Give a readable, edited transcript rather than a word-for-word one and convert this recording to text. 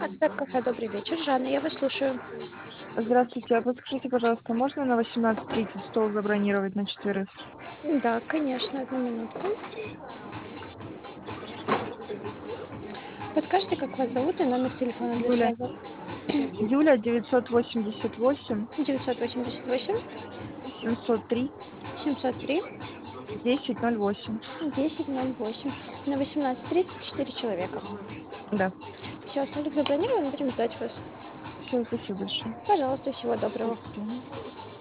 Артек кафе, добрый вечер. Жанна, я вас слушаю. Здравствуйте, а подскажите, пожалуйста, можно на 18:30 стол забронировать на четверых? Да, конечно, одну минутку. Подскажите, как вас зовут и номер телефона для Юля. связи? Юля 988 988 703 703 1008. 1008. На 18:30 4 человека. Да. Все, столик забронирован, будем ждать вас. Все, спасибо большое. Пожалуйста, всего До доброго. свидания.